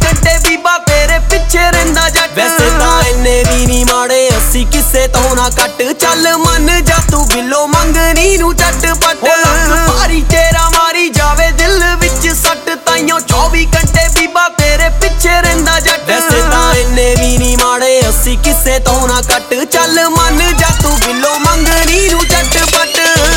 घंटे बीबा तेरे पिछे रहिंदा जट वैसे तां इन्ने भी नी माड़े असी किसे तो ना कट चल मन जा तू बिलो मंगनी नू झटपट भारी तेरा मारी जावे दिल विच सट ताइयों 24 घंटे बीबा तेरे पिछे रहिंदा जट वैसे तां इन्ने भी नी माड़े असी किसे तो ना कट चल मन जा तू बिलो मंगनी नू झटपट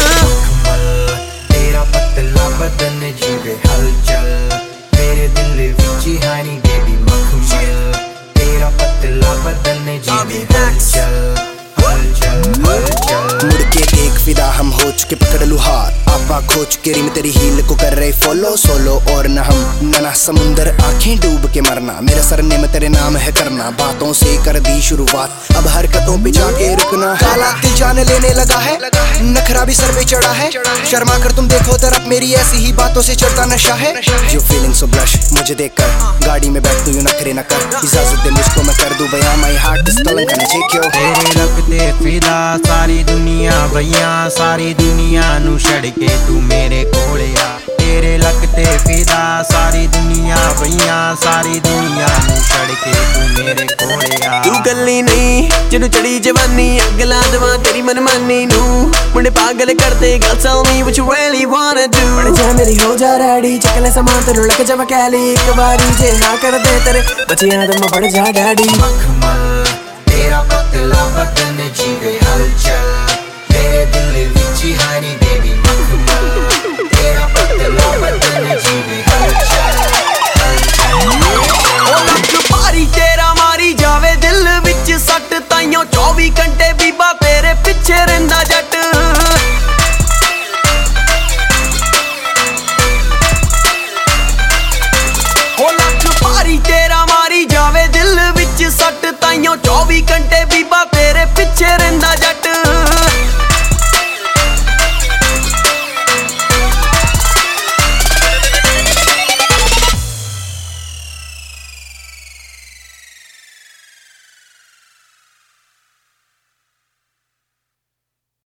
तेरा पतला बदन जीवे हलचल मेरे दिल विच हानी बेबी मखमल तेरा पतला बदन जीवे हलचल हलचल हलचल मुड़ के देख फिदा हम हो चुके पकड़ लू हार आपा खो चुके रिम तेरी हील को कर रहे फॉलो सोलो और न हम नना समुंदर आंखें डूब के मरना मेरा सरनेम तेरे नाम है करना बातों से कर दी शुरुआत अब हरकतों पे जाके रुकना काला दिल जान लेने लगा है नखरा भी सर पे चढ़ा है शर्मा कर तुम देखो तरफ मेरी ऐसी ही बातों से चढ़ता नशा है जो फीलिंग सो ब्लश मुझे देखकर गाड़ी में बैठ तू यूं नखरे न कर इजाजत दे मुझको मैं कर दूं बयां my heart is stolen can I take you तेरे लगते फिदा सारी दुनिया भैया सारी दुनिया नू छड़ के तू मेरे कोले आ तेरे लगते फिदा सारी दुनिया भैया सारी दुनिया नू छड़ के तू मेरे कोले आ तू गल्ली नहीं जिन्नू चढ़ी जवानी अग ला देवां तेरी मनमानी नू मुंडे पागल करते गल tell me what you really wanna do बड़ जा मेरी हो जा रेडी चक ले समान तेनू लग जावा कैली एक बारी जे हाँ कर दे तेरे बचियां ते मैं बढ़ जा डैडी मखमल तेरा पतला बदन जी